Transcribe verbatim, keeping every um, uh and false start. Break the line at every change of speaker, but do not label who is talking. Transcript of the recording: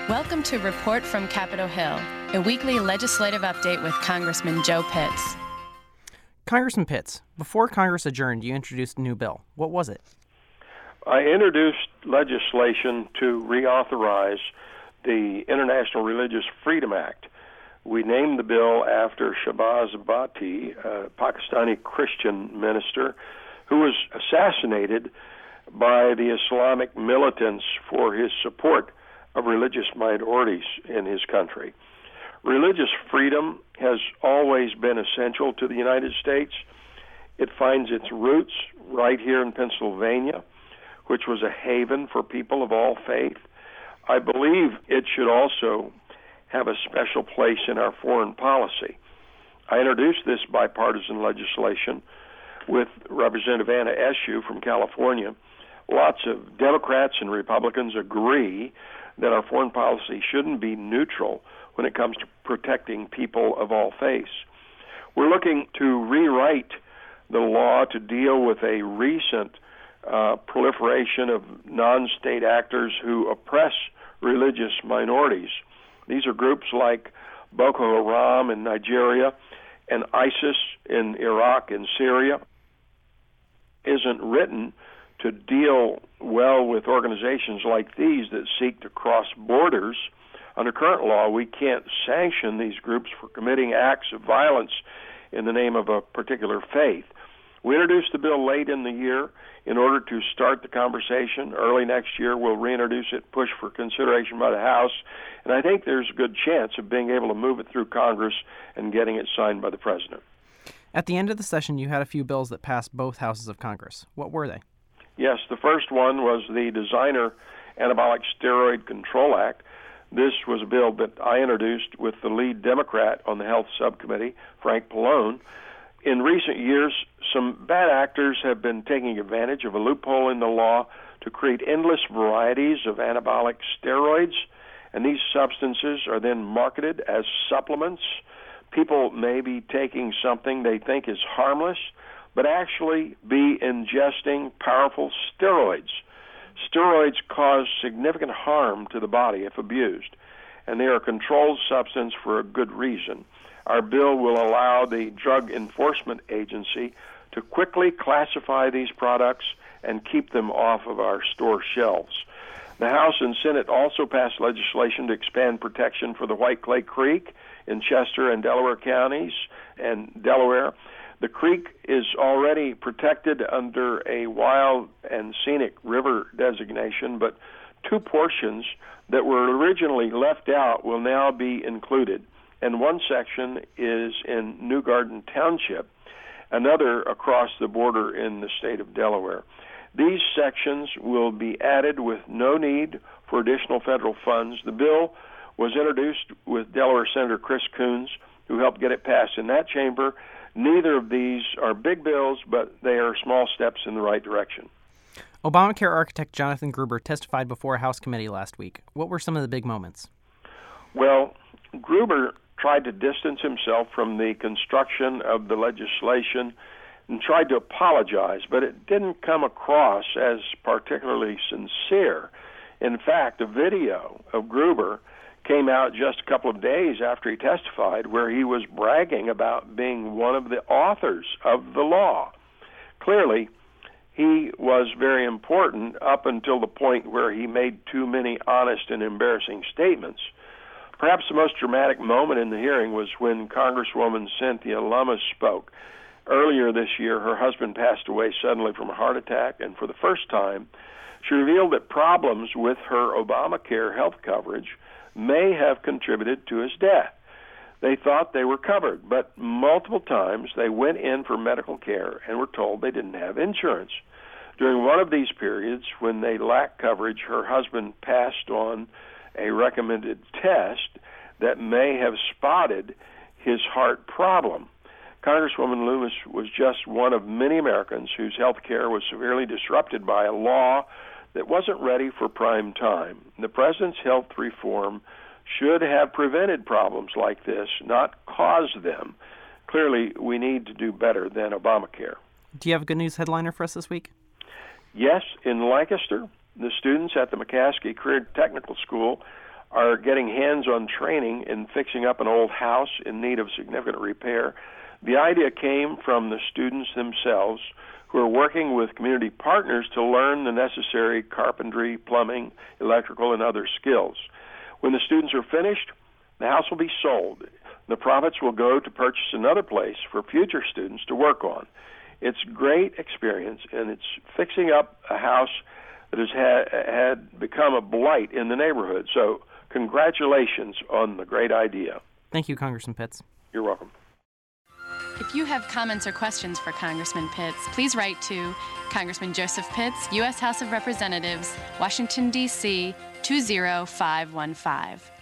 Welcome to Report from Capitol Hill, a weekly legislative update with Congressman Joe Pitts.
Congressman Pitts, before Congress adjourned, you introduced a new bill. What was it?
I introduced legislation to reauthorize the International Religious Freedom Act. We named the bill after Shahbaz Bhatti, a Pakistani Christian minister who was assassinated by the Islamic militants for his support of religious minorities in his country. Religious freedom has always been essential to the United States. It finds its roots right here in Pennsylvania, which was a haven for people of all faith. I believe it should also have a special place in our foreign policy. I introduced this bipartisan legislation with Representative Anna Eshoo from California. Lots of Democrats and Republicans agree that our foreign policy shouldn't be neutral when it comes to protecting people of all faiths. We're looking to rewrite the law to deal with a recent uh, proliferation of non-state actors who oppress religious minorities. These are groups like Boko Haram in Nigeria and ISIS in Iraq and Syria. Isn't written to deal well with organizations like these that seek to cross borders. Under current law, we can't sanction these groups for committing acts of violence in the name of a particular faith. We introduced the bill late in the year in order to start the conversation. Early next year, we'll reintroduce it, push for consideration by the House, and I think there's a good chance of being able to move it through Congress and getting it signed by the President.
At the end of the session, you had a few bills that passed both houses of Congress. What were they?
Yes, the first one was the Designer Anabolic Steroid Control Act. This was a bill that I introduced with the lead Democrat on the Health Subcommittee, Frank Pallone. In recent years, some bad actors have been taking advantage of a loophole in the law to create endless varieties of anabolic steroids, and these substances are then marketed as supplements. People may be taking something they think is harmless, but actually be ingesting powerful steroids. Steroids cause significant harm to the body if abused, and they are a controlled substance for a good reason. Our bill will allow the Drug Enforcement Agency to quickly classify these products and keep them off of our store shelves. The House and Senate also passed legislation to expand protection for the White Clay Creek in Chester and Delaware counties and Delaware. The creek is already protected under a wild and scenic river designation, but two portions that were originally left out will now be included. And one section is in New Garden Township, another across the border in the state of Delaware. These sections will be added with no need for additional federal funds. The bill was introduced with Delaware Senator Chris Coons, who helped get it passed in that chamber. Neither of these are big bills, but they are small steps in the right direction.
Obamacare architect Jonathan Gruber testified before a House committee last week. What were some of the big moments?
Well, Gruber tried to distance himself from the construction of the legislation and tried to apologize, but it didn't come across as particularly sincere. In fact, a video of Gruber came out just a couple of days after he testified where he was bragging about being one of the authors of the law. Clearly, he was very important up until the point where he made too many honest and embarrassing statements. Perhaps the most dramatic moment in the hearing was when Congresswoman Cynthia Lummis spoke. Earlier this year, her husband passed away suddenly from a heart attack, and for the first time, she revealed that problems with her Obamacare health coverage may have contributed to his death. They thought they were covered, but multiple times they went in for medical care and were told they didn't have insurance. During one of these periods, when they lacked coverage, her husband passed on a recommended test that may have spotted his heart problem. Congresswoman Lummis was just one of many Americans whose health care was severely disrupted by a law that wasn't ready for prime time. The president's health reform should have prevented problems like this, not caused them. Clearly, we need to do better than Obamacare.
Do you have a good news headliner for us this week?
Yes, in Lancaster, the students at the McCaskey Career Technical School are getting hands-on training in fixing up an old house in need of significant repair. The idea came from the students themselves, who are working with community partners to learn the necessary carpentry, plumbing, electrical, and other skills. When the students are finished, the house will be sold. The profits will go to purchase another place for future students to work on. It's a great experience, and it's fixing up a house that has had, had become a blight in the neighborhood. So congratulations on the great idea.
Thank you, Congressman Pitts.
You're welcome.
If you have comments or questions for Congressman Pitts, please write to Congressman Joseph Pitts, U S House of Representatives, Washington, D C two zero five one five.